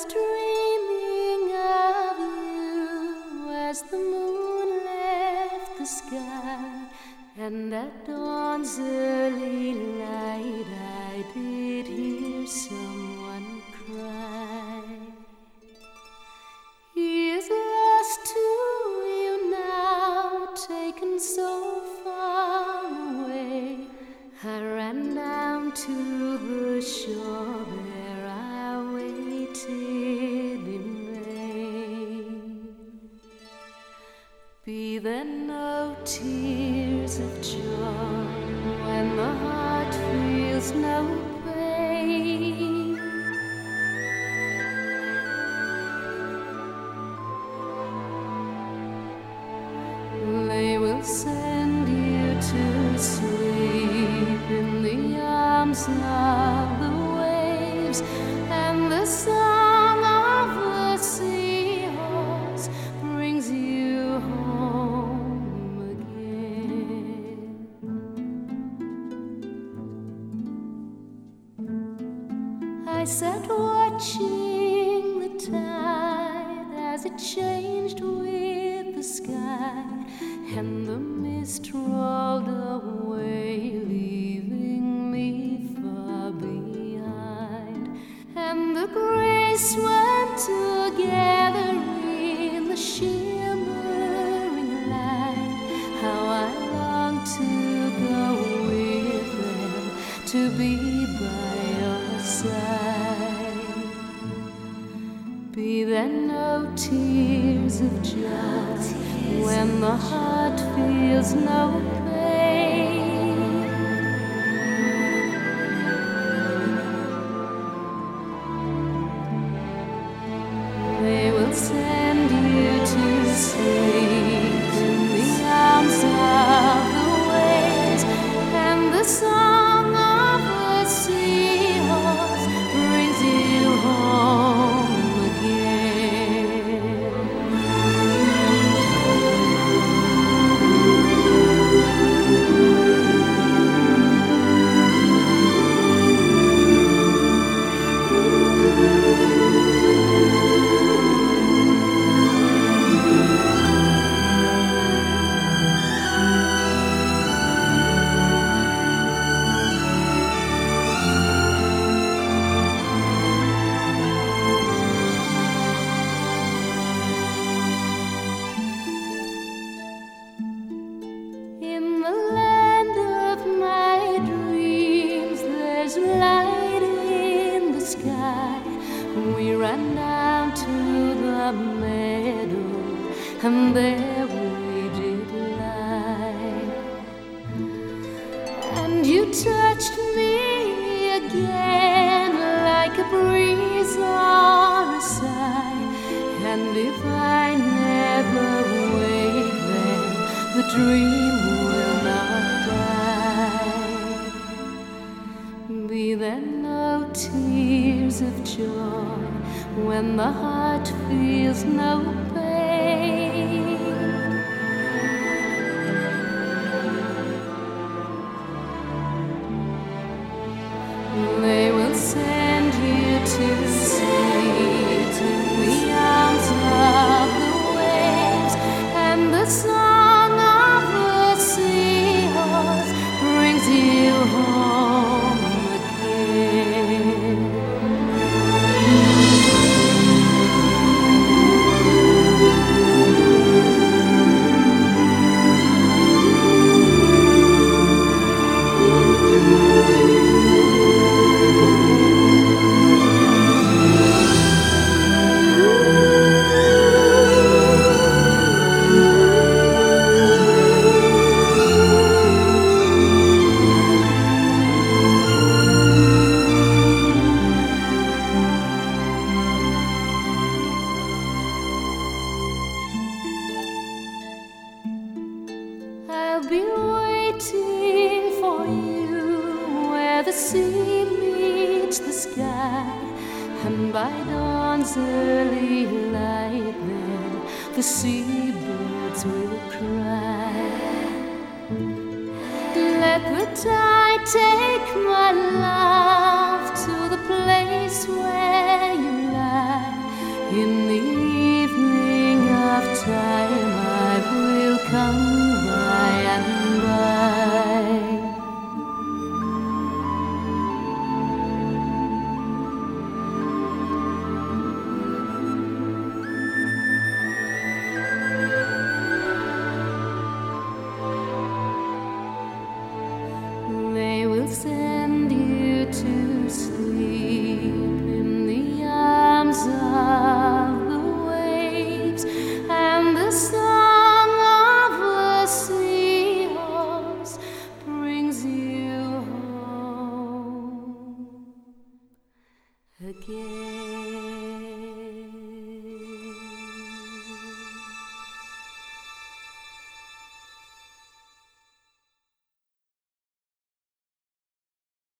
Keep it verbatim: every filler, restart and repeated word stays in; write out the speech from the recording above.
dreaming of you as the moon left the sky, and at dawn's early light I did hear someone cry. He is lost to you now, taken so far away. I ran down to the shore, there I waited in vain. Be there no tears of joy when the heart feels no pain. They will send you to sleep in the arms of the waves, and the song of the seahorse brings you home again. I sat watching the tide as it changed with the sky, and the mist rolled away, leaving me far behind. And the grace went together in the shimmering light. How I long to go with them, to be by your side. Be there no tears of joy when the heart feels no pain. They will send you to sleep in the arms of the waves, and the song of the seahorse brings you home again. In the land of my dreams, there's light in the sky. We ran down to the meadow, and there we did lie. And you touched me again like a breeze or a sigh. And if I never wake, then the dream will not die. Be there no tears of joy when the heart feels no pain. They will send you to sleep in the arms of the waves, and the song of the seahorse brings you home again. I'll be waiting for you where the sea meets the sky, and by dawn's early light then the seabirds will cry. Let the tide take my love to the place where you lie, again.